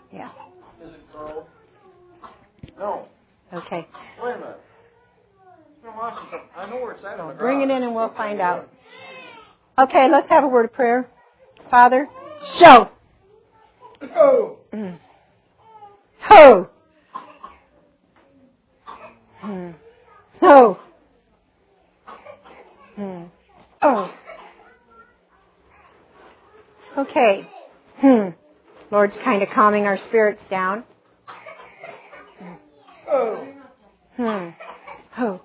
Yeah. Is it Carl? No. Okay. Wait a minute. I know where it's at in the garage. Bring it in and we'll find out. Okay, let's have a word of prayer. Father, show. Ho! Ho! Ho! Oh. Okay. Lord's kind of calming our spirits down. Oh. Oh.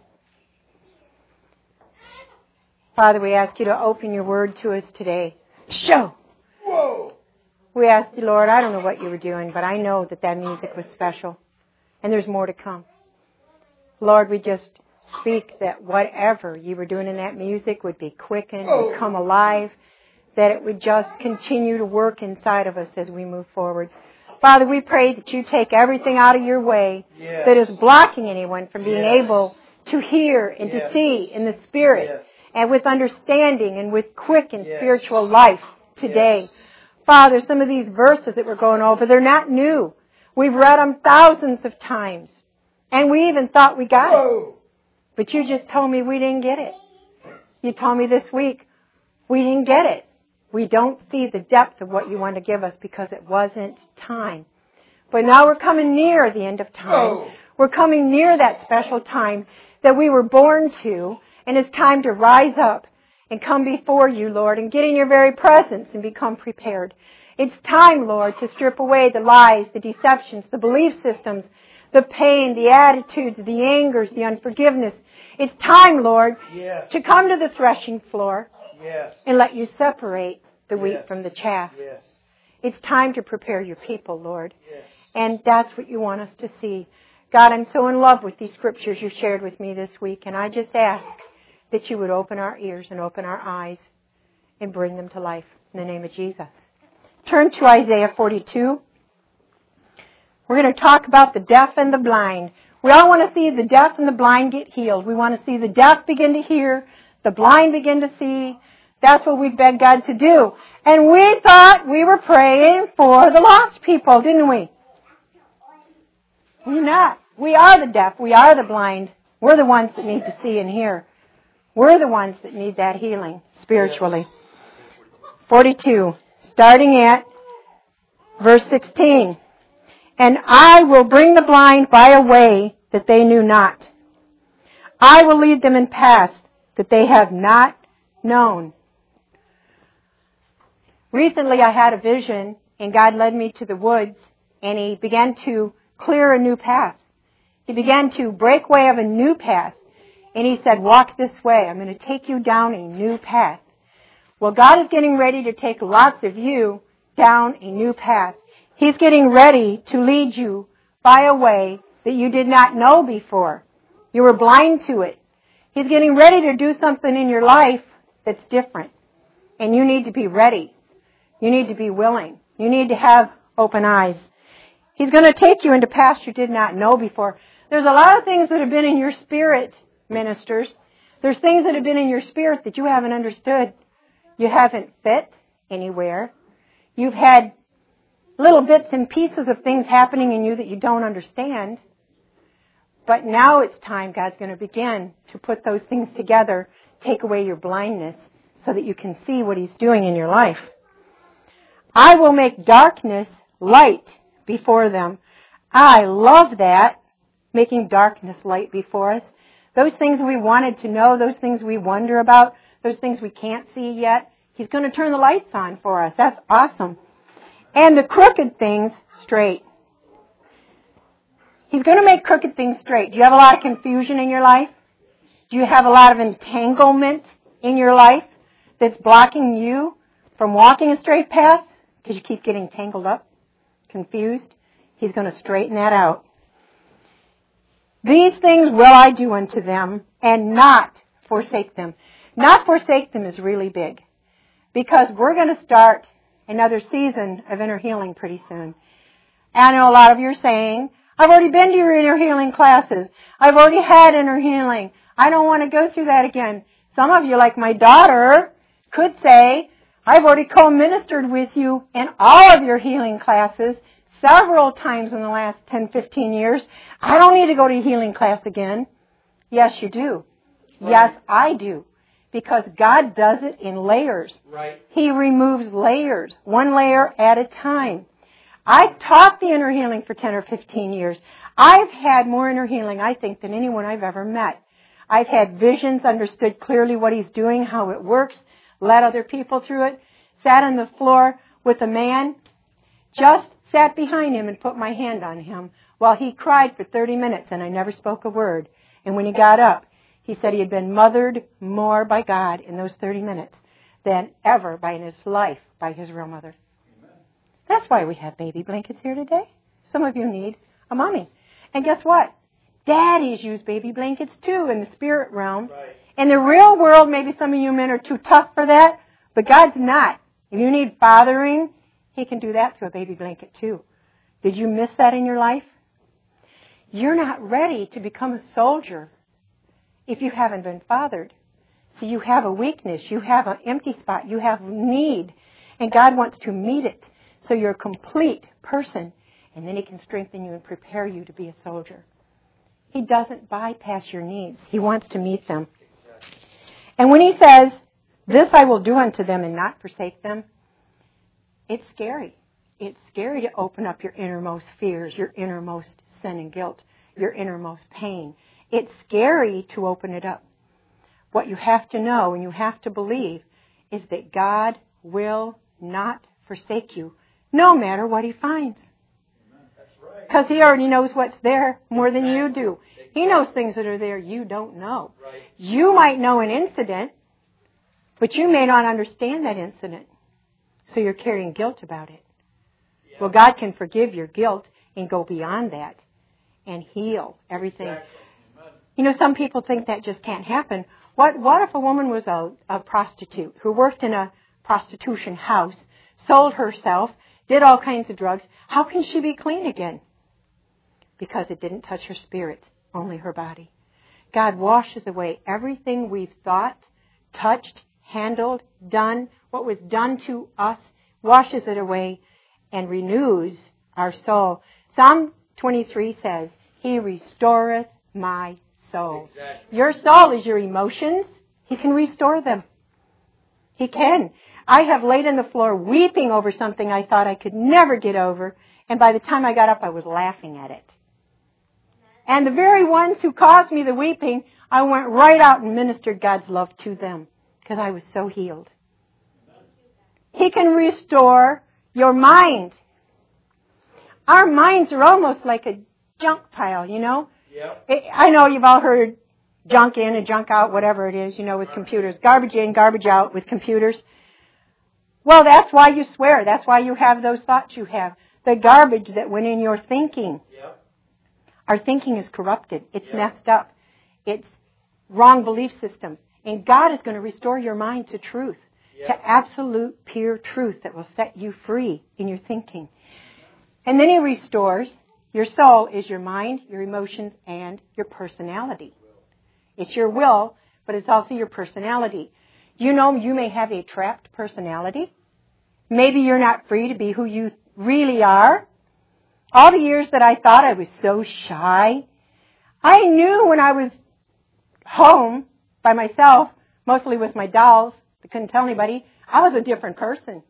Father, we ask you to open your word to us today. Show. Whoa. We ask you, Lord, I don't know what you were doing, but I know that music was special. And there's more to come. Lord, we just speak that whatever you were doing in that music would be quickened, would come alive, that it would just continue to work inside of us as we move forward. Father, we pray that you take everything out of your way that is blocking anyone from being able to hear and to see in the Spirit and with understanding and with quick and spiritual life today. Father, some of these verses that we're going over, they're not new. We've read them thousands of times. And we even thought we got it. But you just told me we didn't get it. You told me this week we didn't get it. We don't see the depth of what you want to give us because it wasn't time. But now we're coming near the end of time. We're coming near that special time that we were born to. And it's time to rise up and come before you, Lord, and get in your very presence and become prepared. It's time, Lord, to strip away the lies, the deceptions, the belief systems, the pain, the attitudes, the angers, the unforgiveness. It's time, Lord, to come to the threshing floor and let you separate the wheat from the chaff. It's time to prepare your people, Lord. And that's what you want us to see. God, I'm so in love with these scriptures you shared with me this week, and I just ask that you would open our ears and open our eyes and bring them to life in the name of Jesus. Turn to Isaiah 42. We're going to talk about the deaf and the blind. We all want to see the deaf and the blind get healed. We want to see the deaf begin to hear, the blind begin to see. That's what we begged God to do. And we thought we were praying for the lost people, didn't we? We're not. We are the deaf. We are the blind. We're the ones that need to see and hear. We're the ones that need that healing spiritually. 42, starting at verse 16. And I will bring the blind by a way that they knew not. I will lead them in paths that they have not known. Recently I had a vision, and God led me to the woods, and He began to clear a new path. He began to break way of a new path. And He said, walk this way. I'm going to take you down a new path. Well, God is getting ready to take lots of you down a new path. He's getting ready to lead you by a way that you did not know before. You were blind to it. He's getting ready to do something in your life that's different. And you need to be ready. You need to be willing. You need to have open eyes. He's going to take you into paths you did not know before. There's a lot of things that have been in your spirit, ministers. There's things that have been in your spirit that you haven't understood. You haven't fit anywhere. You've had little bits and pieces of things happening in you that you don't understand. But now it's time God's going to begin to put those things together, take away your blindness so that you can see what He's doing in your life. I will make darkness light before them. I love that, making darkness light before us. Those things we wanted to know, those things we wonder about, those things we can't see yet, He's going to turn the lights on for us. That's awesome. And the crooked things straight. He's going to make crooked things straight. Do you have a lot of confusion in your life? Do you have a lot of entanglement in your life that's blocking you from walking a straight path? Because you keep getting tangled up, confused. He's going to straighten that out. These things will I do unto them and not forsake them. Not forsake them is really big. Because we're going to start another season of inner healing pretty soon. And I know a lot of you are saying, I've already been to your inner healing classes. I've already had inner healing. I don't want to go through that again. Some of you, like my daughter, could say, I've already co-ministered with you in all of your healing classes several times in the last 10, 15 years, I don't need to go to healing class again. Yes, you do. Yes, I do. Because God does it in layers. Right. He removes layers, one layer at a time. I've taught the inner healing for 10 or 15 years. I've had more inner healing, I think, than anyone I've ever met. I've had visions, understood clearly what He's doing, how it works, led other people through it, sat on the floor with a man, just sat behind him and put my hand on him while he cried for 30 minutes and I never spoke a word. And when he got up, he said he had been mothered more by God in those 30 minutes than ever in his life by his real mother. Amen. That's why we have baby blankets here today. Some of you need a mommy. And guess what? Daddies use baby blankets too in the spirit realm. Right. In the real world, maybe some of you men are too tough for that, but God's not. If you need fathering, He can do that through a baby blanket too. Did you miss that in your life? You're not ready to become a soldier if you haven't been fathered. So you have a weakness, you have an empty spot, you have need, and God wants to meet it so you're a complete person, and then He can strengthen you and prepare you to be a soldier. He doesn't bypass your needs. He wants to meet them. And when He says, "This I will do unto them and not forsake them," it's scary. It's scary to open up your innermost fears, your innermost sin and guilt, your innermost pain. It's scary to open it up. What you have to know and you have to believe is that God will not forsake you, no matter what He finds. Because He already knows what's there more than you do. He knows things that are there you don't know. You might know an incident, but you may not understand that incident. So you're carrying guilt about it. Well, God can forgive your guilt and go beyond that and heal everything. Exactly. You know, some people think that just can't happen. What if a woman was a prostitute who worked in a prostitution house, sold herself, did all kinds of drugs? How can she be clean again? Because it didn't touch her spirit, only her body. God washes away everything we've thought, touched, handled, done, what was done to us, washes it away and renews our soul. Psalm 23 says, He restoreth my soul. Exactly. Your soul is your emotions. He can restore them. He can. I have laid on the floor weeping over something I thought I could never get over, and by the time I got up, I was laughing at it. And the very ones who caused me the weeping, I went right out and ministered God's love to them because I was so healed. He can restore your mind. Our minds are almost like a junk pile, you know. Yep. I know you've all heard junk in and junk out, whatever it is, you know, with computers. Garbage in, garbage out with computers. Well, that's why you swear. That's why you have those thoughts you have. The garbage that went in your thinking. Yep. Our thinking is corrupted. It's messed up. It's wrong belief systems. And God is going to restore your mind to truth, to absolute pure truth that will set you free in your thinking. And then He restores your soul is your mind, your emotions, and your personality. It's your will, but it's also your personality. You know, you may have a trapped personality. Maybe you're not free to be who you really are. All the years that I thought I was so shy, I knew when I was home by myself, mostly with my dolls, I couldn't tell anybody, I was a different person.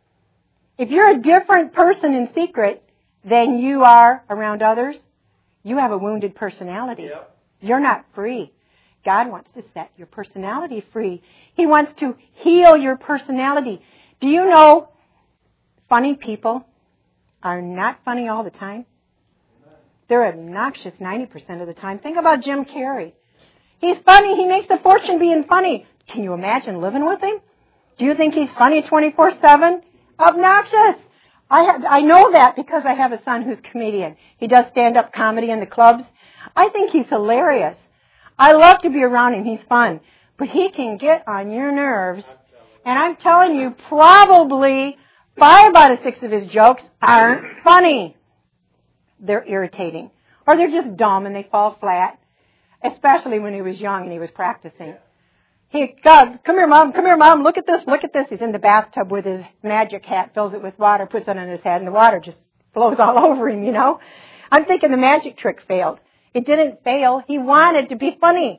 If you're a different person in secret than you are around others, you have a wounded personality. Yep. You're not free. God wants to set your personality free. He wants to heal your personality. Do you know funny people are not funny all the time? They're obnoxious 90% of the time. Think about Jim Carrey. He's funny. He makes a fortune being funny. Can you imagine living with him? Do you think he's funny 24/7? Obnoxious. I know that because I have a son who's a comedian. He does stand-up comedy in the clubs. I think he's hilarious. I love to be around him. He's fun. But he can get on your nerves. And I'm telling you, probably 5 out of 6 of his jokes aren't funny. They're irritating. Or they're just dumb and they fall flat. Especially when he was young and he was practicing. God, come here, Mom, look at this. He's in the bathtub with his magic hat, fills it with water, puts it on his head, and the water just blows all over him, you know. I'm thinking the magic trick failed. It didn't fail. He wanted to be funny.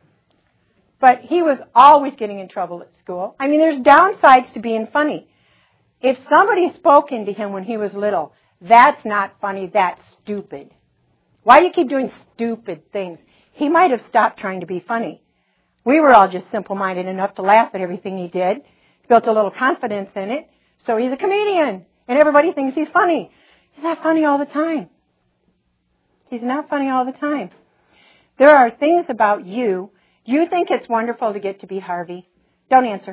But he was always getting in trouble at school. I mean, there's downsides to being funny. If somebody spoke into him when he was little, that's not funny, that's stupid. Why do you keep doing stupid things? He might have stopped trying to be funny. We were all just simple-minded enough to laugh at everything he did. He built a little confidence in it. So he's a comedian, and everybody thinks he's funny. He's not funny all the time. He's not funny all the time. There are things about you. You think it's wonderful to get to be Harvey. Don't answer.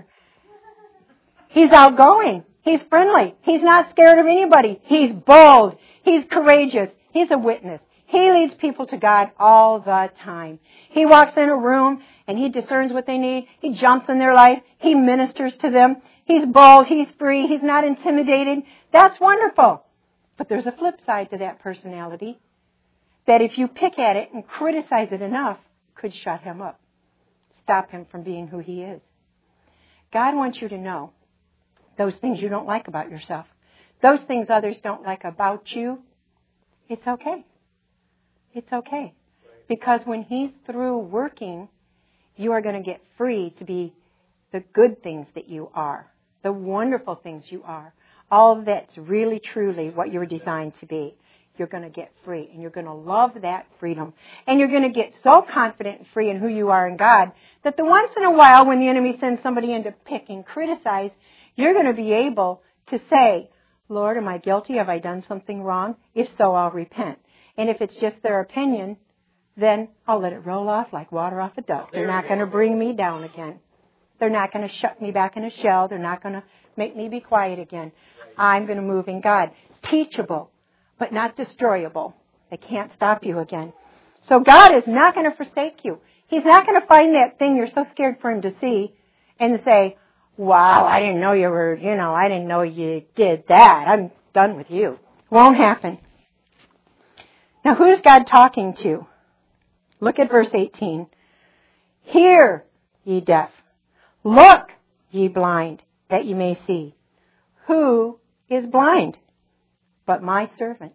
He's outgoing. He's friendly. He's not scared of anybody. He's bold. He's courageous. He's a witness. He leads people to God all the time. He walks in a room and he discerns what they need. He jumps in their life. He ministers to them. He's bold. He's free. He's not intimidated. That's wonderful. But there's a flip side to that personality that if you pick at it and criticize it enough, could shut him up. Stop him from being who he is. God wants you to know those things you don't like about yourself, those things others don't like about you, it's okay. It's okay. Because when he's through working, you are going to get free to be the good things that you are, the wonderful things you are, all that's really, truly what you were designed to be. You're going to get free, and you're going to love that freedom. And you're going to get so confident and free in who you are in God that the once in a while when the enemy sends somebody in to pick and criticize, you're going to be able to say, Lord, am I guilty? Have I done something wrong? If so, I'll repent. And if it's just their opinion, then I'll let it roll off like water off a duck. They're not going to bring me down again. They're not going to shut me back in a shell. They're not going to make me be quiet again. I'm going to move in God. Teachable, but not destroyable. They can't stop you again. So God is not going to forsake you. He's not going to find that thing you're so scared for him to see and say, wow, I didn't know you were, I didn't know you did that. I'm done with you. Won't happen. Now, who's God talking to? Look at verse 18. Hear, ye deaf. Look, ye blind, that ye may see. Who is blind but my servant?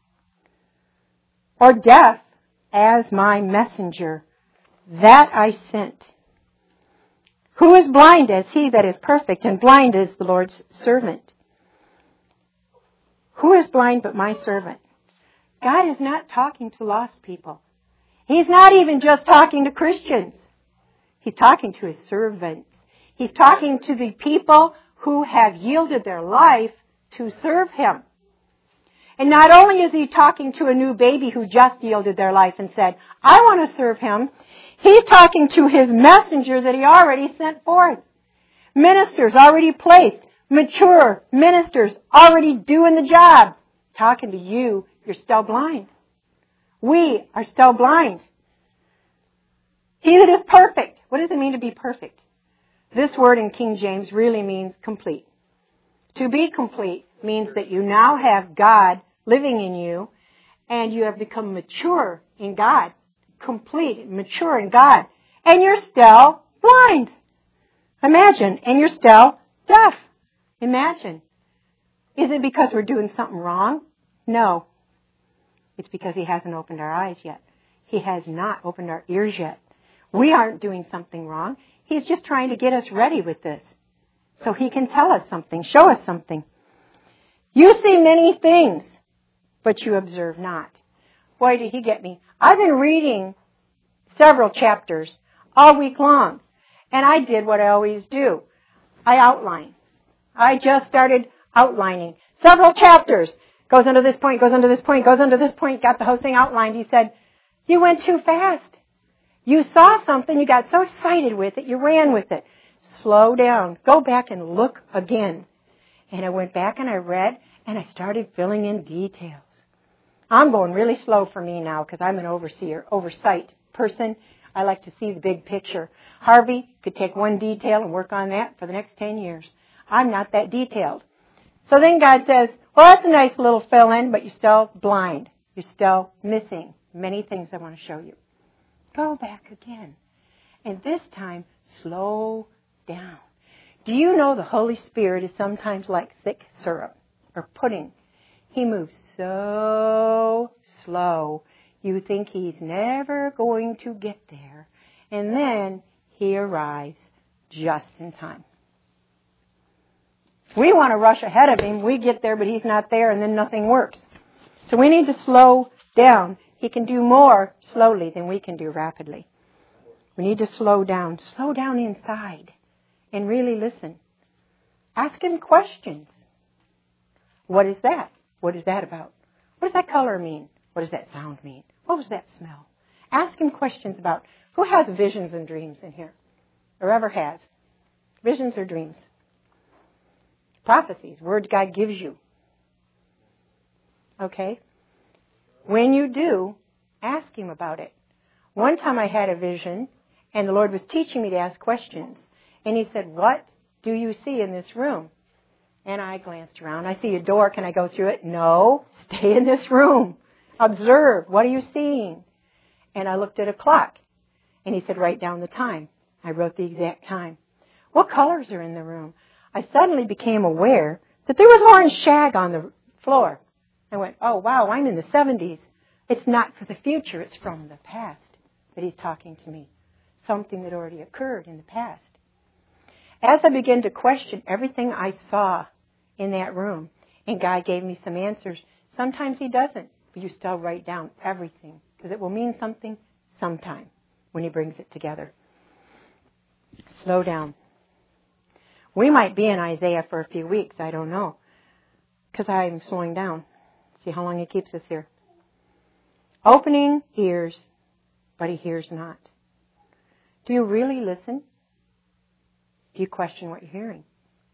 Or deaf as my messenger that I sent? Who is blind as he that is perfect, and blind as the Lord's servant? Who is blind but my servant? God is not talking to lost people. He's not even just talking to Christians. He's talking to his servants. He's talking to the people who have yielded their life to serve him. And not only is he talking to a new baby who just yielded their life and said, I want to serve him, he's talking to his messenger that he already sent forth. Ministers already placed, mature ministers already doing the job. Talking to you, you're still blind. We are still blind. He that is perfect. What does it mean to be perfect? This word in King James really means complete. To be complete means that you now have God living in you and you have become mature in God. Complete, mature in God. And you're still blind. Imagine. And you're still deaf. Imagine. Is it because we're doing something wrong? No. It's because he hasn't opened our eyes yet. He has not opened our ears yet. We aren't doing something wrong. He's just trying to get us ready with this so he can tell us something, show us something. You see many things, but you observe not. Boy, did he get me. I've been reading several chapters all week long, and I did what I always do. I outline. I just started outlining several chapters. Goes under this point, goes under this point, goes under this point, got the whole thing outlined. He said, you went too fast. You saw something, you got so excited with it, you ran with it. Slow down. Go back and look again. And I went back and I read, and I started filling in details. I'm going really slow for me now because I'm an oversight person. I like to see the big picture. Harvey could take one detail and work on that for the next 10 years. I'm not that detailed. So then God says, well, that's a nice little fill-in, but you're still blind. You're still missing many things I want to show you. Go back again. And this time, slow down. Do you know the Holy Spirit is sometimes like thick syrup or pudding? He moves so slow. You think he's never going to get there. And then he arrives just in time. We want to rush ahead of him. We get there, but he's not there, and then nothing works. So we need to slow down. He can do more slowly than we can do rapidly. We need to slow down. Slow down inside and really listen. Ask him questions. What is that? What is that about? What does that color mean? What does that sound mean? What was that smell? Ask him questions about who has visions and dreams in here, or ever has. Visions or dreams. Prophecies, words God gives you. Okay? When you do, ask him about it. One time I had a vision, and the Lord was teaching me to ask questions. And he said, what do you see in this room? And I glanced around. I see a door. Can I go through it? No. Stay in this room. Observe. What are you seeing? And I looked at a clock. And he said, write down the time. I wrote the exact time. What colors are in the room? I suddenly became aware that there was orange shag on the floor. I went, oh, wow, I'm in the 70s. It's not for the future. It's from the past that he's talking to me. Something that already occurred in the past. As I began to question everything I saw in that room, and God gave me some answers, sometimes he doesn't, but you still write down everything, because it will mean something sometime when he brings it together. Slow down. We might be in Isaiah for a few weeks, I don't know, because I'm slowing down. See how long he keeps us here. Opening ears, but he hears not. Do you really listen? Do you question what you're hearing?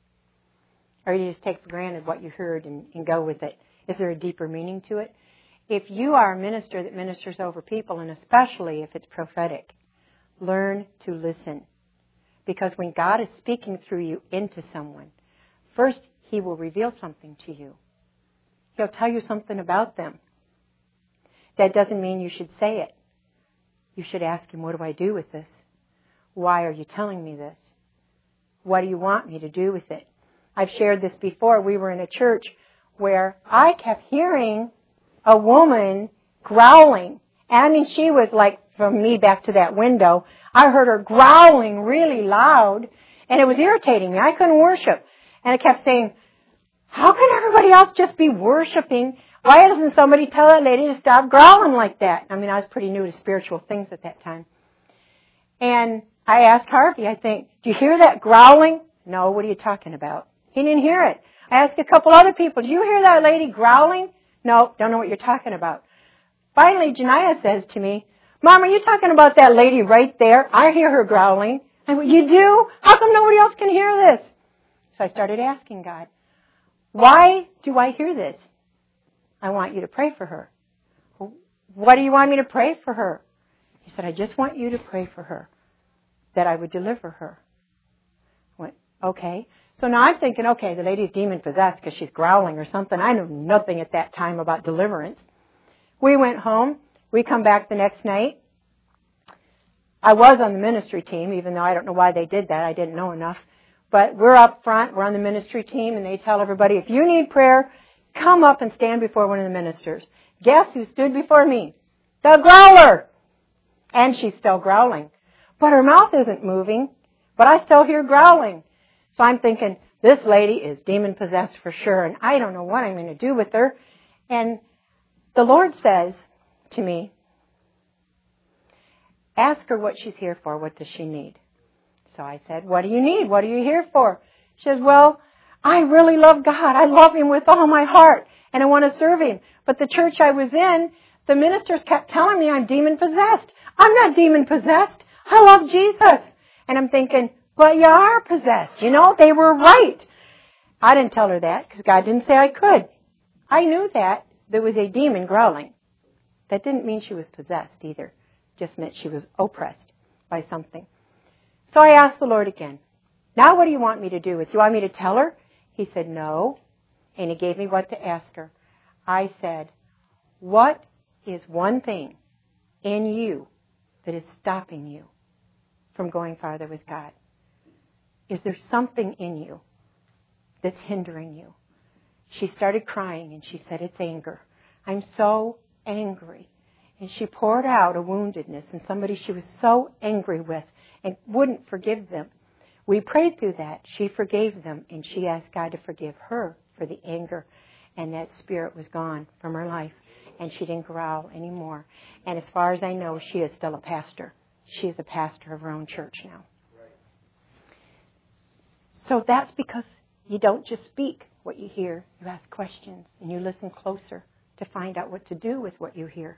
Or do you just take for granted what you heard and go with it? Is there a deeper meaning to it? If you are a minister that ministers over people, and especially if it's prophetic, learn to listen. Because when God is speaking through you into someone, first he will reveal something to you. He'll tell you something about them. That doesn't mean you should say it. You should ask him, what do I do with this? Why are you telling me this? What do you want me to do with it? I've shared this before. We were in a church where I kept hearing a woman growling. And I mean, she was like from me back to that window. I heard her growling really loud, and it was irritating me. I couldn't worship. And I kept saying, how can everybody else just be worshiping? Why doesn't somebody tell that lady to stop growling like that? I mean, I was pretty new to spiritual things at that time. And I asked Harvey, I think, do you hear that growling? No, what are you talking about? He didn't hear it. I asked a couple other people, do you hear that lady growling? No, don't know what you're talking about. Finally, Janiah says to me, Mom, are you talking about that lady right there? I hear her growling. I went, you do? How come nobody else can hear this? So I started asking God, why do I hear this? I want you to pray for her. What do you want me to pray for her? He said, I just want you to pray for her, that I would deliver her. I went, okay. So now I'm thinking, okay, the lady's demon-possessed because she's growling or something. I knew nothing at that time about deliverance. We went home. We come back the next night. I was on the ministry team, even though I don't know why they did that. I didn't know enough. But we're up front. We're on the ministry team, and they tell everybody, if you need prayer, come up and stand before one of the ministers. Guess who stood before me? The growler. And she's still growling. But her mouth isn't moving, but I still hear growling. So I'm thinking, this lady is demon-possessed for sure, and I don't know what I'm going to do with her. And the Lord says to me, ask her what she's here for. What does she need? So I said, what do you need? What are you here for? She says, well, I really love God. I love him with all my heart, and I want to serve him. But the church I was in, the ministers kept telling me I'm demon-possessed. I'm not demon-possessed. I love Jesus. And I'm thinking, well, you are possessed. You know, they were right. I didn't tell her that because God didn't say I could. I knew that there was a demon growling. That didn't mean she was possessed either. Just meant she was oppressed by something. So I asked the Lord again, now what do you want me to do with? Do you want me to tell her? He said, no. And he gave me what to ask her. I said, what is one thing in you that is stopping you from going farther with God? Is there something in you that's hindering you? she started crying and she said, it's anger. I'm so angry. And she poured out a woundedness and somebody she was so angry with and wouldn't forgive them. We prayed through that. She forgave them and she asked God to forgive her for the anger. And that spirit was gone from her life. And she didn't growl anymore. And as far as I know, she is still a pastor. She is a pastor of her own church now. So that's because you don't just speak what you hear. You ask questions and you listen closer to find out what to do with what you hear.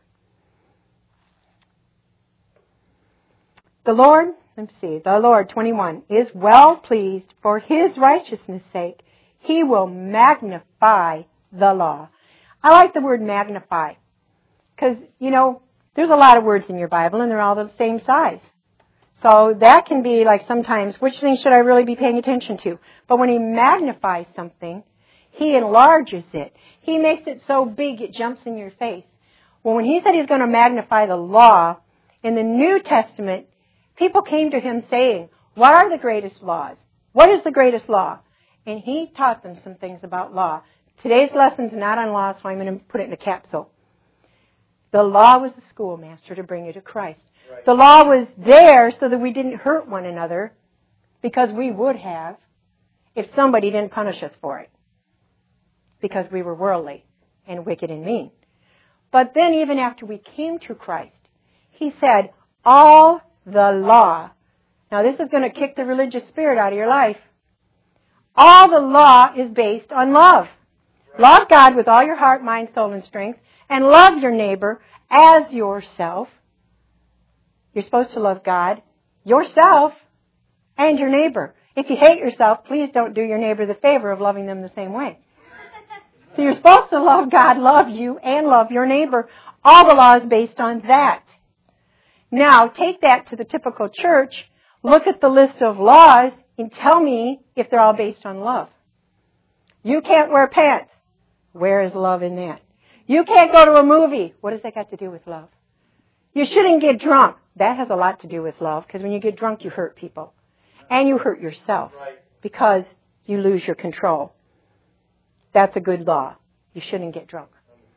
The Lord, 21, is well pleased for His righteousness' sake. He will magnify the law. I like the word magnify because, there's a lot of words in your Bible and they're all the same size. So that can be like sometimes, which thing should I really be paying attention to? But when He magnifies something, He enlarges it. He makes it so big it jumps in your face. Well, when He said He's going to magnify the law, in the New Testament, people came to Him saying, what are the greatest laws? What is the greatest law? And He taught them some things about law. Today's lesson's not on law, so I'm going to put it in a capsule. The law was a schoolmaster to bring you to Christ. Right. The law was there so that we didn't hurt one another, because we would have if somebody didn't punish us for it, because we were worldly and wicked and mean. But then even after we came to Christ, He said, all the law. Now this is going to kick the religious spirit out of your life. All the law is based on love. Love God with all your heart, mind, soul, and strength, and love your neighbor as yourself. You're supposed to love God, yourself, and your neighbor. If you hate yourself, please don't do your neighbor the favor of loving them the same way. So you're supposed to love God, love you, and love your neighbor. All the law is based on that. Now, take that to the typical church, look at the list of laws, and tell me if they're all based on love. You can't wear pants. Where is love in that? You can't go to a movie. What does that got to do with love? You shouldn't get drunk. That has a lot to do with love, because when you get drunk, you hurt people. And you hurt yourself because you lose your control. That's a good law. You shouldn't get drunk.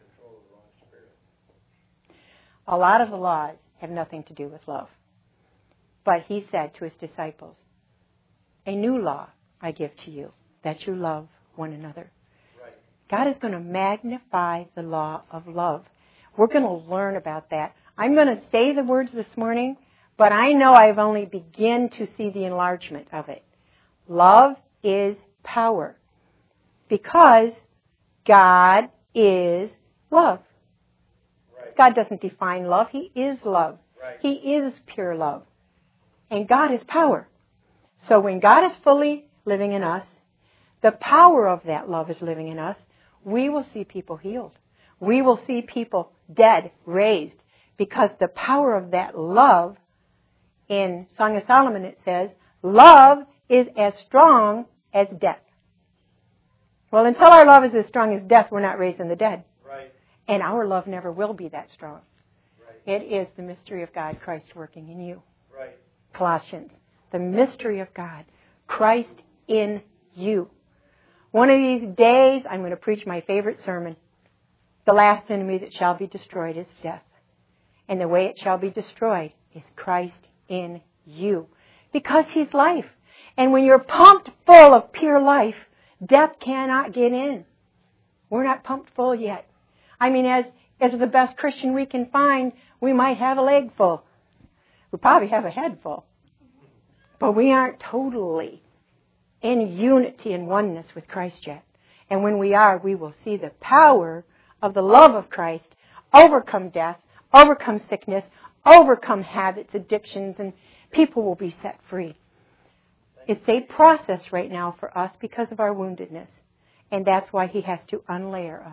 A lot of the laws have nothing to do with love. But He said to His disciples, a new law I give to you, that you love one another. God is going to magnify the law of love. We're going to learn about that. I'm going to say the words this morning, but I know I've only begun to see the enlargement of it. Love is power, because God is love. Right. God doesn't define love. He is love. Right. He is pure love. And God is power. So when God is fully living in us, the power of that love is living in us, we will see people healed. We will see people dead, raised, because the power of that love, in Song of Solomon it says, love is as strong as death. Well, until our love is as strong as death, we're not raising the dead. Right. And our love never will be that strong. Right. It is the mystery of God, Christ working in you. Right. Colossians, the mystery of God, Christ in you. One of these days, I'm going to preach my favorite sermon. The last enemy that shall be destroyed is death. And the way it shall be destroyed is Christ in you. Because He's life. And when you're pumped full of pure life, death cannot get in. We're not pumped full yet. I mean, as the best Christian we can find, we might have a leg full. We probably have a head full. But we aren't totally in unity and oneness with Christ yet. And when we are, we will see the power of the love of Christ overcome death, overcome sickness, overcome habits, addictions, and people will be set free. It's a process right now for us because of our woundedness. And that's why He has to unlayer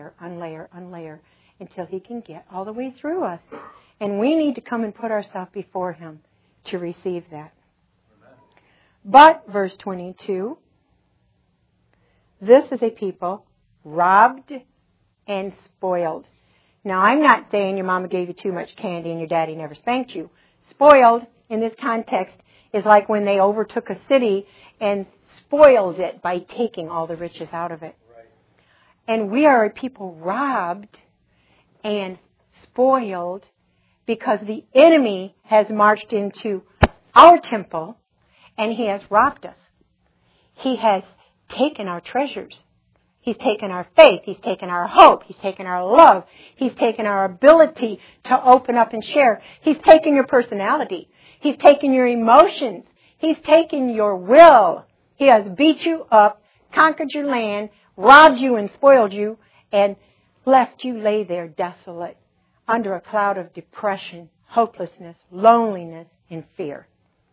until He can get all the way through us. And we need to come and put ourselves before Him to receive that. But, verse 22, this is a people robbed and spoiled. Now, I'm not saying your mama gave you too much candy and your daddy never spanked you. Spoiled, in this context, is like when they overtook a city and spoiled it by taking all the riches out of it. Right. And we are a people robbed and spoiled because the enemy has marched into our temple and he has robbed us. He has taken our treasures. He's taken our faith. He's taken our hope. He's taken our love. He's taken our ability to open up and share. He's taken your personality. He's taken your emotions. He's taken your will. He has beat you up, conquered your land, robbed you and spoiled you, and left you lay there desolate under a cloud of depression, hopelessness, loneliness, and fear.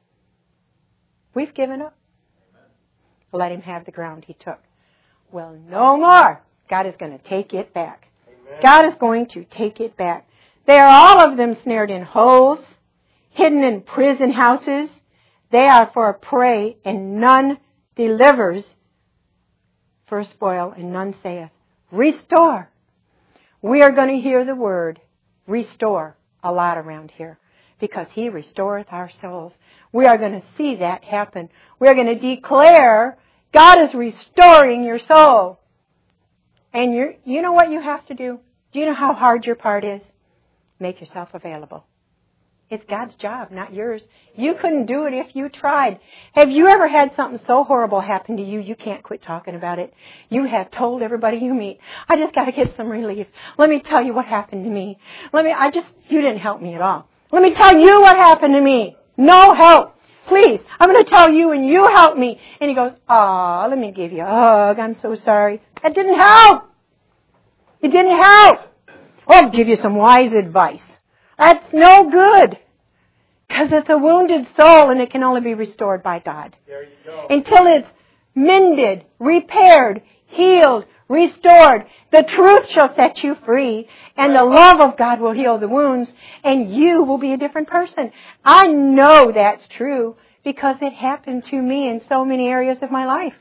We've given up. Let him have the ground he took. Well, no more. God is going to take it back. Amen. God is going to take it back. They are all of them snared in holes, hidden in prison houses. They are for a prey, and none delivers for a spoil, and none saith, restore. We are going to hear the word restore a lot around here, because he restoreth our souls. We are going to see that happen. We are going to declare God is restoring your soul. And you know what you have to do? Do you know how hard your part is? Make yourself available. It's God's job, not yours. You couldn't do it if you tried. Have you ever had something so horrible happen to you, you can't quit talking about it? You have told everybody you meet, I just got to get some relief. Let me tell you what happened to me. You didn't help me at all. Let me tell you what happened to me. No help. Please, I'm going to tell you and you help me. And he goes, let me give you a hug. I'm so sorry. That didn't help. It didn't help. I'll give you some wise advice. That's no good. Because it's a wounded soul and it can only be restored by God. There you go. Until it's mended, repaired, healed, restored. The truth shall set you free, and the love of God will heal the wounds, and you will be a different person. I know that's true because it happened to me in so many areas of my life.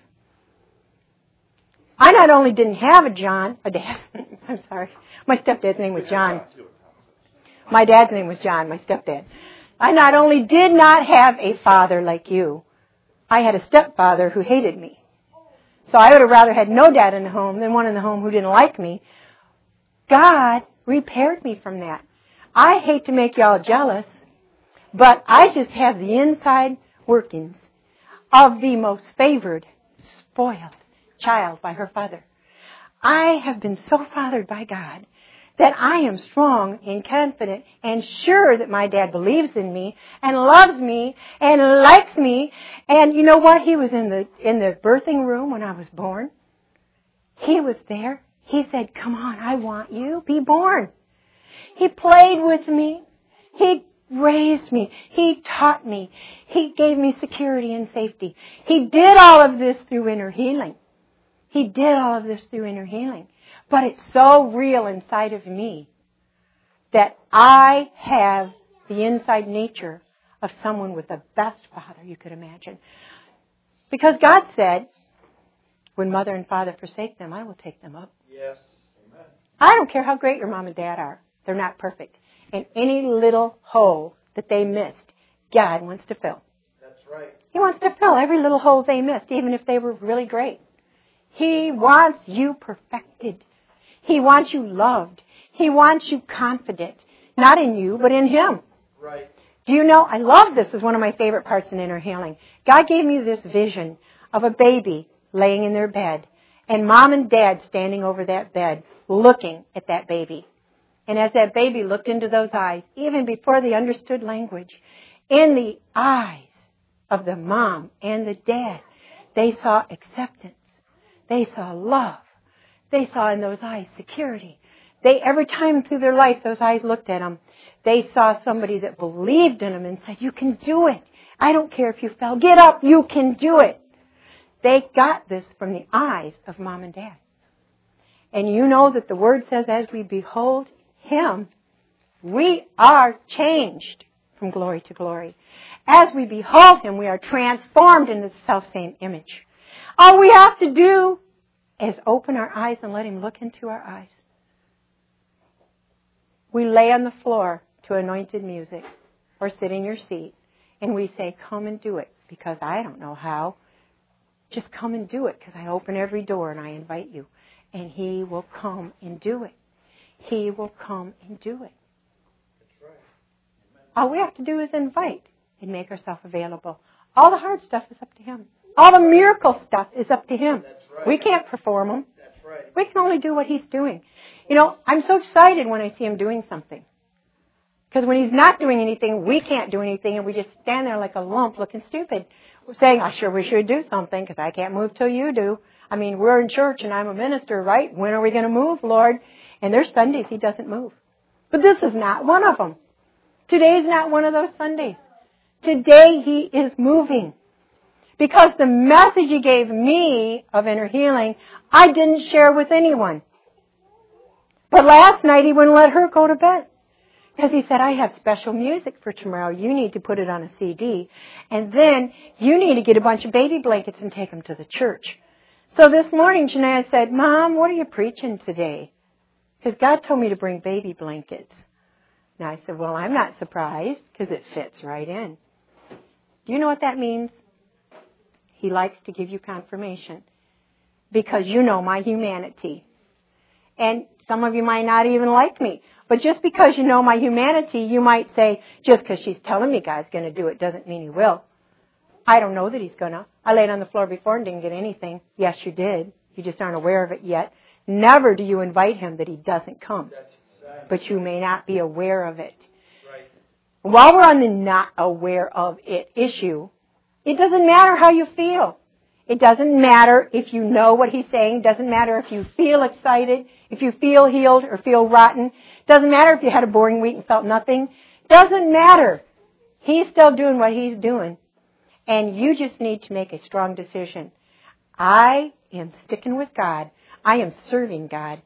I not only didn't have a dad. I'm sorry. My stepdad's name was John. My dad's name was John, my stepdad. I not only did not have a father like you, I had a stepfather who hated me. So I would have rather had no dad in the home than one in the home who didn't like me. God repaired me from that. I hate to make y'all jealous, but I just have the inside workings of the most favored, spoiled child by her father. I have been so fathered by God that I am strong and confident and sure that my dad believes in me and loves me and likes me. And you know what? He was in the birthing room when I was born. He was there. He said, come on, I want you. Be born. He played with me. He raised me. He taught me. He gave me security and safety. He did all of this through inner healing. He did all of this through inner healing. But it's so real inside of me that I have the inside nature of someone with the best father you could imagine. Because God said, when mother and father forsake them, I will take them up. Yes. Amen. I don't care how great your mom and dad are. They're not perfect. And any little hole that they missed, God wants to fill. That's right. He wants to fill every little hole they missed, even if they were really great. He wants you perfected. He wants you loved. He wants you confident. Not in you, but in Him. Right. Do you know, I love this. Is one of my favorite parts in inner healing. God gave me this vision of a baby laying in their bed and mom and dad standing over that bed looking at that baby. And as that baby looked into those eyes, even before they understood language, in the eyes of the mom and the dad, they saw acceptance. They saw love. They saw in those eyes security. Every time through their life, those eyes looked at them. They saw somebody that believed in them and said, you can do it. I don't care if you fell. Get up. You can do it. They got this from the eyes of mom and dad. And you know that the Word says, as we behold Him, we are changed from glory to glory. As we behold Him, we are transformed into the self-same image. All we have to do is open our eyes and let Him look into our eyes. We lay on the floor to anointed music or sit in your seat and we say, come and do it, because I don't know how. Just come and do it, because I open every door and I invite you. And He will come and do it. He will come and do it. That's right. All we have to do is invite and make ourselves available. All the hard stuff is up to Him. All the miracle stuff is up to Him. That's right. We can't perform them. That's right. We can only do what He's doing. You know, I'm so excited when I see Him doing something. Because when He's not doing anything, we can't do anything, and we just stand there like a lump looking stupid, saying, I sure we should do something, because I can't move till you do. I mean, we're in church, and I'm a minister, right? When are we going to move, Lord? And there's Sundays He doesn't move. But this is not one of them. Today's not one of those Sundays. Today He is moving. Because the message He gave me of inner healing, I didn't share with anyone. But last night He wouldn't let her go to bed. Because He said, I have special music for tomorrow. You need to put it on a CD. And then you need to get a bunch of baby blankets and take them to the church. So this morning, Janaea said, Mom, what are you preaching today? Because God told me to bring baby blankets. And I said, well, I'm not surprised because it fits right in. Do you know what that means? He likes to give you confirmation. Because you know my humanity. And some of you might not even like me. But just because you know my humanity, you might say, just because she's telling me God's going to do it doesn't mean He will. I don't know that He's going to. I laid on the floor before and didn't get anything. Yes, you did. You just aren't aware of it yet. Never do you invite Him that He doesn't come. But you may not be aware of it. Right. While we're on the not aware of it issue, it doesn't matter how you feel. It doesn't matter if you know what He's saying. It doesn't matter if you feel excited, if you feel healed or feel rotten. It doesn't matter if you had a boring week and felt nothing. It doesn't matter. He's still doing what He's doing. And you just need to make a strong decision. I am sticking with God. I am serving God.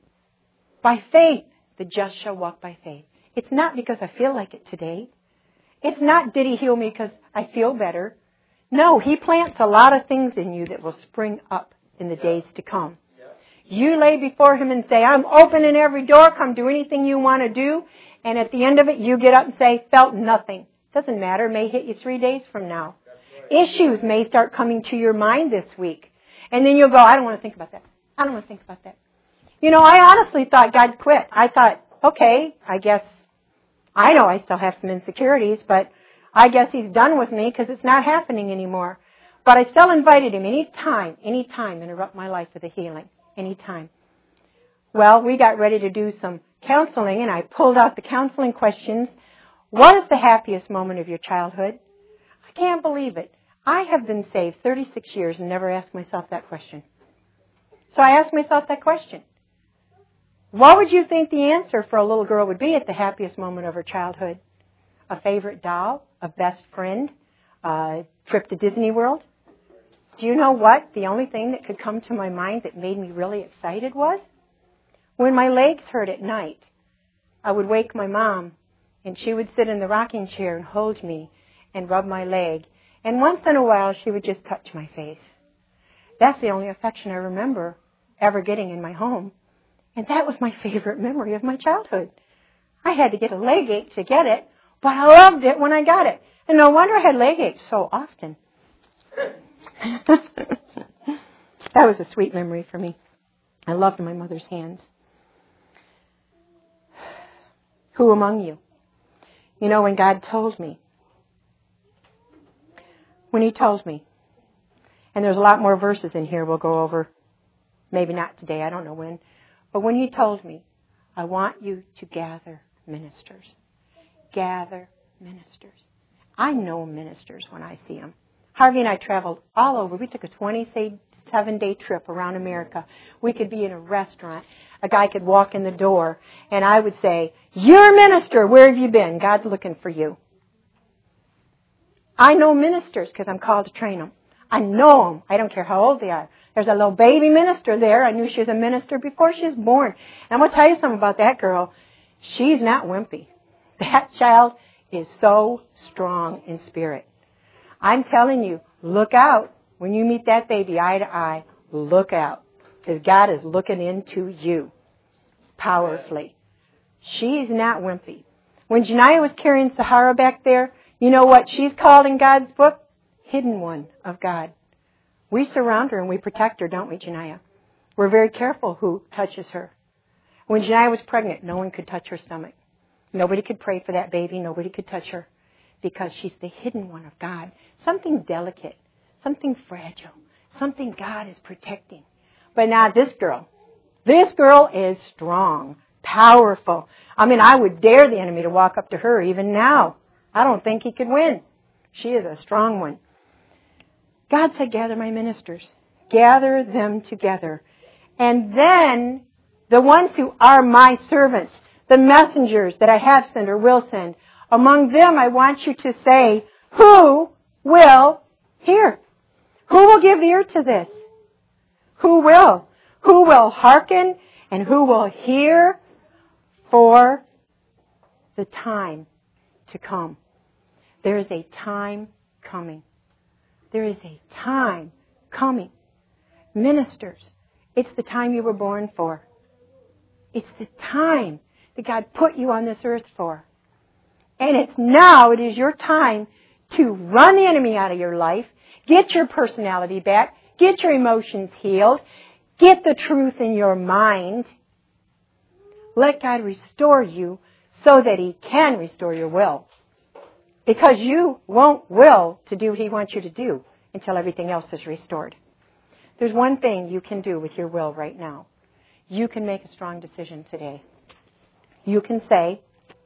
By faith, the just shall walk by faith. It's not because I feel like it today. It's not, did He heal me because I feel better? No, He plants a lot of things in you that will spring up in the days to come. You lay before Him and say, I'm opening every door, come do anything you want to do. And at the end of it, you get up and say, felt nothing. Doesn't matter, it may hit you 3 days from now. Issues may start coming to your mind this week. And then you'll go, I don't want to think about that. I don't want to think about that. You know, I honestly thought God quit. I thought, okay, I guess, I know I still have some insecurities, but I guess He's done with me because it's not happening anymore. But I still invited Him anytime, interrupt my life with a healing, anytime. Well, we got ready to do some counseling, and I pulled out the counseling questions. What is the happiest moment of your childhood? I can't believe it. I have been saved 36 years and never asked myself that question. So I asked myself that question. What would you think the answer for a little girl would be at the happiest moment of her childhood? A favorite doll? A best friend? A trip to Disney World? Do you know what? The only thing that could come to my mind that made me really excited was when my legs hurt at night, I would wake my mom and she would sit in the rocking chair and hold me and rub my leg. And once in a while, she would just touch my face. That's the only affection I remember ever getting in my home. And that was my favorite memory of my childhood. I had to get a leg ache to get it, but I loved it when I got it. And no wonder I had leg aches so often. That was a sweet memory for me. I loved my mother's hands. Who among you? You know, when God told me, and there's a lot more verses in here we'll go over, maybe not today, I don't know when, but when He told me, I want you to gather ministers. Gather ministers. I know ministers when I see them. Harvey and I traveled all over. We took a 27-day trip around America. We could be in a restaurant. A guy could walk in the door, and I would say, you're a minister. Where have you been? God's looking for you. I know ministers because I'm called to train them. I know them. I don't care how old they are. There's a little baby minister there. I knew she was a minister before she was born. And I'm going to tell you something about that girl. She's not wimpy. That child is so strong in spirit. I'm telling you, look out. When you meet that baby eye to eye, look out. Because God is looking into you powerfully. She's not wimpy. When Janiah was carrying Sahara back there, you know what she's called in God's book? Hidden one of God. We surround her and we protect her, don't we, Janiah? We're very careful who touches her. When Janiyah was pregnant, no one could touch her stomach. Nobody could pray for that baby. Nobody could touch her because she's the hidden one of God. Something delicate, something fragile, something God is protecting. But now this girl is strong, powerful. I mean, I would dare the enemy to walk up to her even now. I don't think he could win. She is a strong one. God said, gather my ministers. Gather them together. And then the ones who are my servants, the messengers that I have sent or will send, among them I want you to say, who will hear? Who will give ear to this? Who will? Who will hearken and who will hear for the time to come? There is a time coming. There is a time coming. Ministers, it's the time you were born for. It's the time that God put you on this earth for. And it's now, it is your time to run the enemy out of your life, get your personality back, get your emotions healed, get the truth in your mind. Let God restore you so that He can restore your will. Because you won't will to do what He wants you to do until everything else is restored. There's one thing you can do with your will right now. You can make a strong decision today. You can say,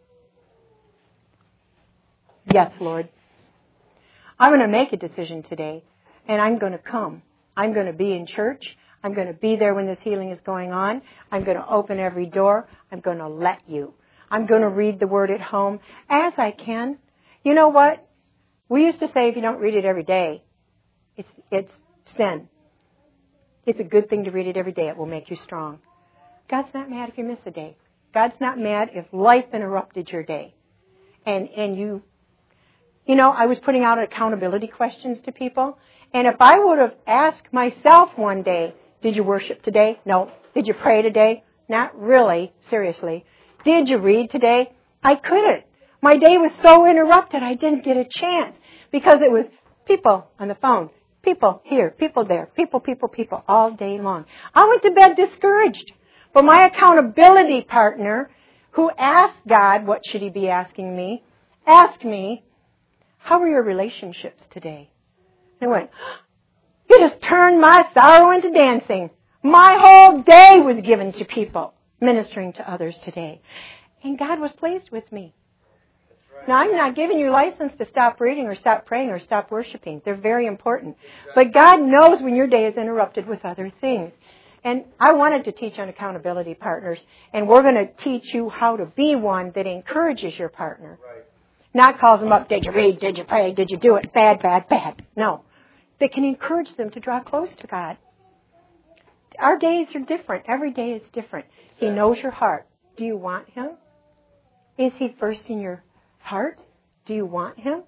yes, Lord. I'm going to make a decision today, and I'm going to come. I'm going to be in church. I'm going to be there when this healing is going on. I'm going to open every door. I'm going to let you. I'm going to read the Word at home as I can. You know what? We used to say if you don't read it every day, it's sin. It's a good thing to read it every day. It will make you strong. God's not mad if you miss a day. God's not mad if life interrupted your day. And you know, I was putting out accountability questions to people. And if I would have asked myself one day, did you worship today? No. Did you pray today? Not really, seriously. Did you read today? I couldn't. My day was so interrupted, I didn't get a chance. Because it was people on the phone, people here, people there, people, all day long. I went to bed discouraged. But my accountability partner, who asked God, what should He be asking me, asked me, how are your relationships today? And I went, you just turned my sorrow into dancing. My whole day was given to people, ministering to others today. And God was pleased with me. Now, I'm not giving you license to stop reading or stop praying or stop worshiping. They're very important. But God knows when your day is interrupted with other things. And I wanted to teach on accountability partners. And we're going to teach you how to be one that encourages your partner. Right. Not calls them up, did you read, did you pray, did you do it, bad. No. That can encourage them to draw close to God. Our days are different. Every day is different. He knows your heart. Do you want Him? Is He first in your heart? Do you want Him?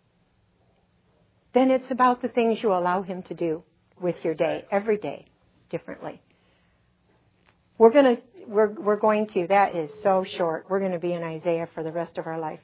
Then it's about the things you allow Him to do with your day, every day, differently. We're going to, that is so short. We're going to be in Isaiah for the rest of our life.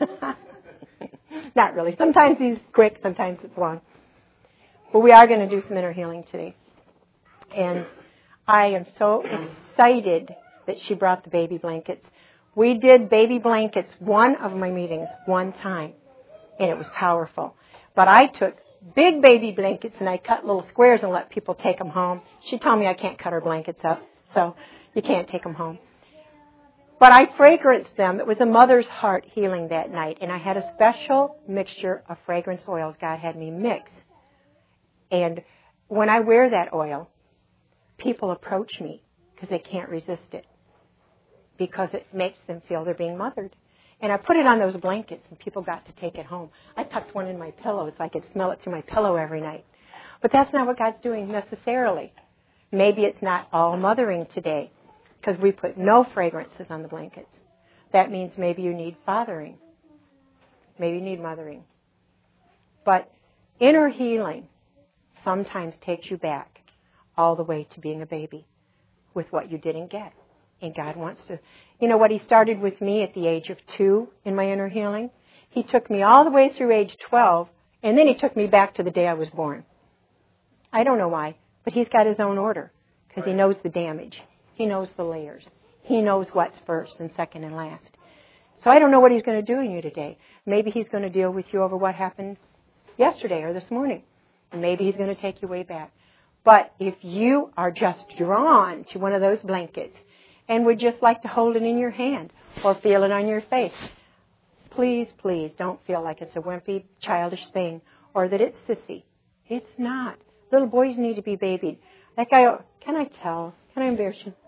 Not really. Sometimes he's quick, sometimes it's long. But we are going to do some inner healing today. And I am so excited that she brought the baby blankets. We did baby blankets one of my meetings one time, and it was powerful. But I took big baby blankets and I cut little squares and let people take them home. She told me I can't cut her blankets up, so you can't take them home. But I fragranced them. It was a mother's heart healing that night, and I had a special mixture of fragrance oils God had me mix. And when I wear that oil, people approach me because they can't resist it, because it makes them feel they're being mothered. And I put it on those blankets, and people got to take it home. I tucked one in my pillow so I could smell it through my pillow every night. But that's not what God's doing necessarily. Maybe it's not all mothering today, because we put no fragrances on the blankets. That means maybe you need fathering. Maybe you need mothering. But inner healing sometimes takes you back all the way to being a baby with what you didn't get. And God wants to, you know what, He started with me at the age of 2 in my inner healing. He took me all the way through age 12, and then He took me back to the day I was born. I don't know why, but He's got His own order, because He knows the damage. He knows the layers. He knows what's first and second and last. So I don't know what He's going to do in you today. Maybe He's going to deal with you over what happened yesterday or this morning. And maybe He's going to take you way back. But if you are just drawn to one of those blankets and would just like to hold it in your hand or feel it on your face, please, please don't feel like it's a wimpy, childish thing or that it's sissy. It's not. Little boys need to be babied. That guy, can I tell? Can I embarrass you?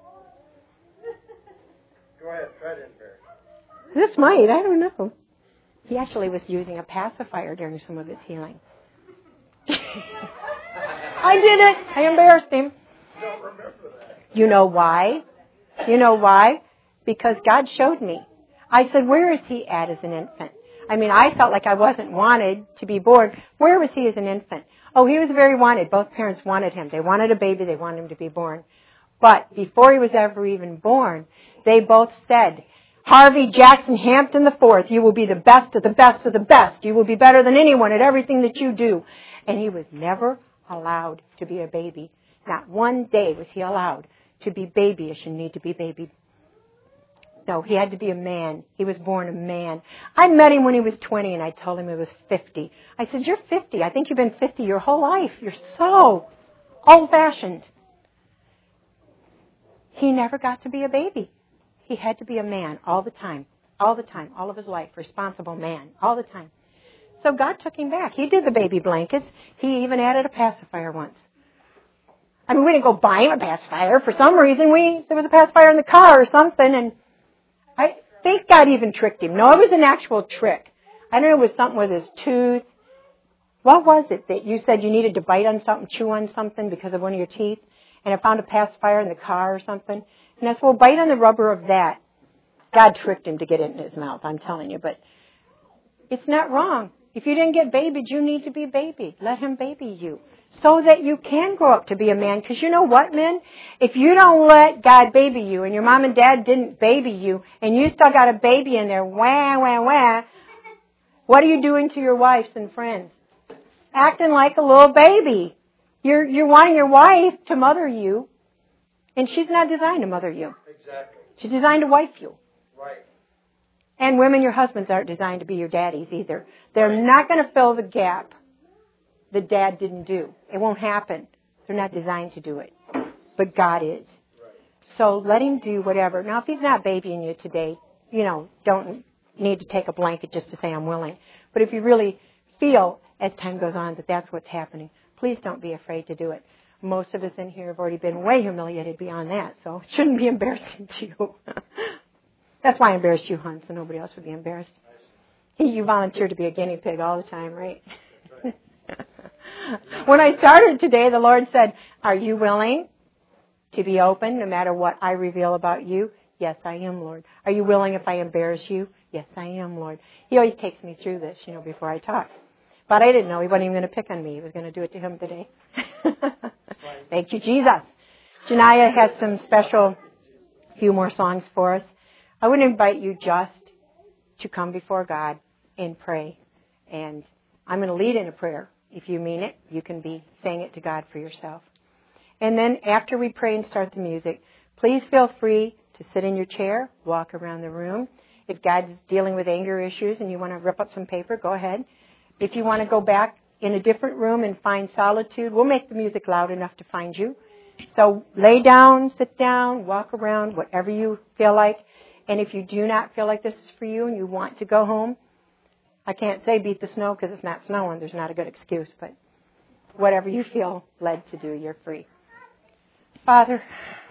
Go ahead, try to embarrass. This might, I don't know. He actually was using a pacifier during some of his healing. I did it. I embarrassed him. I don't remember that. You know why? You know why? Because God showed me. I said, where is he at as an infant? I mean, I felt like I wasn't wanted to be born. Where was he as an infant? Oh, he was very wanted. Both parents wanted him. They wanted a baby. They wanted him to be born. But before he was ever even born, they both said, Harvey Jackson Hampton IV, you will be the best of the best of the best. You will be better than anyone at everything that you do. And he was never allowed to be a baby. Not one day was he allowed to be babyish and need to be babied. No, he had to be a man. He was born a man. I met him when he was 20 and I told him he was 50. I said, you're 50. I think you've been 50 your whole life. You're so old-fashioned. He never got to be a baby. He had to be a man all the time, all of his life, responsible man, all the time. So God took him back. He did the baby blankets. He even added a pacifier once. I mean, we didn't go buy him a pacifier. For some reason, there was a pacifier in the car or something, and I think God even tricked him. No, it was an actual trick. I don't know, it was something with his tooth. What was it that you said you needed to bite on something, chew on something because of one of your teeth? And I found a pacifier in the car or something. And I said, well, bite on the rubber of that. God tricked him to get it in his mouth, I'm telling you. But it's not wrong. If you didn't get babied, you need to be babied. Let him baby you so that you can grow up to be a man. Because you know what, men? If you don't let God baby you and your mom and dad didn't baby you and you still got a baby in there, wah, wah, wah, what are you doing to your wives and friends? Acting like a little baby. You're wanting your wife to mother you, and she's not designed to mother you. Exactly. She's designed to wife you. Right. And women, your husbands aren't designed to be your daddies either. They're not going to fill the gap that dad didn't do. It won't happen. They're not designed to do it. But God is. Right. So let him do whatever. Now, if he's not babying you today, don't need to take a blanket just to say I'm willing. But if you really feel as time goes on that that's what's happening, please don't be afraid to do it. Most of us in here have already been way humiliated beyond that, so it shouldn't be embarrassing to you. That's why I embarrassed you, hon, so nobody else would be embarrassed. You volunteer to be a guinea pig all the time, right? When I started today, the Lord said, are you willing to be open no matter what I reveal about you? Yes, I am, Lord. Are you willing if I embarrass you? Yes, I am, Lord. He always takes me through this, before I talk. But I didn't know he wasn't even going to pick on me. He was going to do it to him today. Thank you, Jesus. Janiyah has some special few more songs for us. I would invite you just to come before God and pray. And I'm going to lead in a prayer. If you mean it, you can be saying it to God for yourself. And then after we pray and start the music, please feel free to sit in your chair, walk around the room. If God's dealing with anger issues and you want to rip up some paper, go ahead. If you want to go back in a different room and find solitude, we'll make the music loud enough to find you. So lay down, sit down, walk around, whatever you feel like. And if you do not feel like this is for you and you want to go home, I can't say beat the snow because it's not snowing. There's not a good excuse. But whatever you feel led to do, you're free. Father,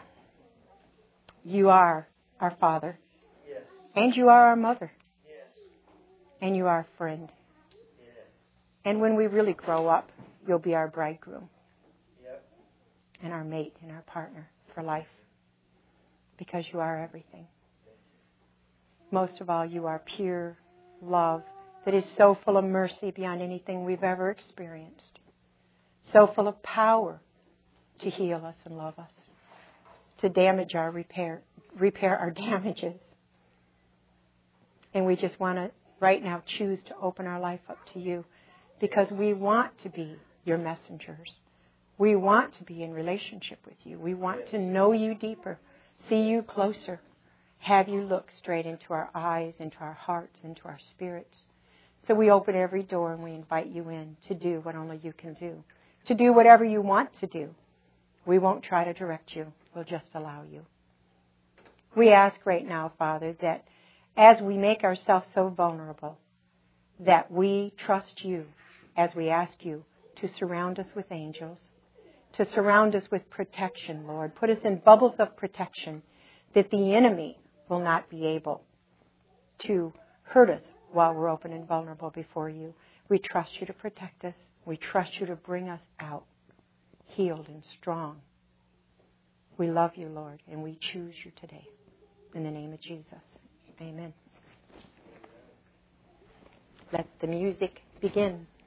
you are our Father. Yes. And you are our mother. Yes. And you are a friend. Yes. And when we really grow up, you'll be our bridegroom. Yep. And our mate and our partner for life. Because you are everything. Most of all, you are pure love that is so full of mercy beyond anything we've ever experienced. So full of power to heal us and love us. To repair our damages. And we just want to right now choose to open our life up to you because we want to be your messengers. We want to be in relationship with you. We want to know you deeper, see you closer, have you look straight into our eyes, into our hearts, into our spirits. So we open every door and we invite you in to do what only you can do, to do whatever you want to do. We won't try to direct you. We'll just allow you. We ask right now, Father, that as we make ourselves so vulnerable, that we trust you as we ask you to surround us with angels, to surround us with protection, Lord. Put us in bubbles of protection that the enemy will not be able to hurt us while we're open and vulnerable before you. We trust you to protect us. We trust you to bring us out healed and strong. We love you, Lord, and we choose you today. In the name of Jesus. Amen. Let the music begin.